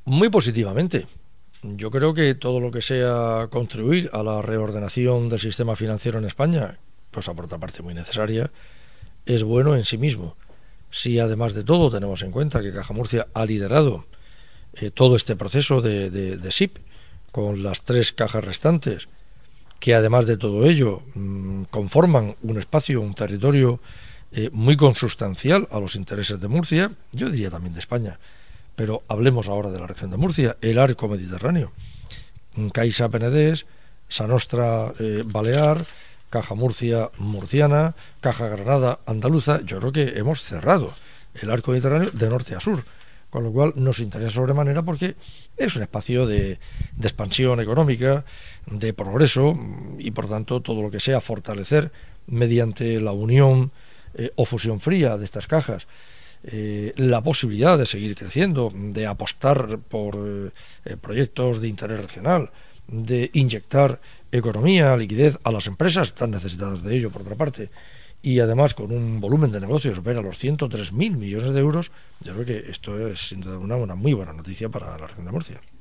Muy positivamente. Yo creo que todo lo que sea contribuir a la reordenación del sistema financiero en España, pues aporta parte muy necesaria, es bueno en sí mismo. Si además de todo tenemos en cuenta que Caja Murcia ha liderado todo este proceso de SIP con las tres cajas restantes, que además de todo ello conforman un espacio, un territorio muy consustancial a los intereses de Murcia, yo diría también de España, pero hablemos ahora de la región de Murcia, el arco mediterráneo. Caixa Penedés, Sa Nostra Balear, Caja Murcia murciana, Caja Granada andaluza. Yo creo que hemos cerrado el arco mediterráneo de norte a sur, con lo cual nos interesa sobremanera porque es un espacio de expansión económica, de progreso, y por tanto todo lo que sea fortalecer mediante la unión o fusión fría de estas cajas la posibilidad de seguir creciendo, de apostar por proyectos de interés regional, de inyectar economía, liquidez a las empresas tan necesitadas de ello, por otra parte, y además con un volumen de negocio que supera los 103.000 millones de euros, yo creo que esto es sin duda una muy buena noticia para la región de Murcia.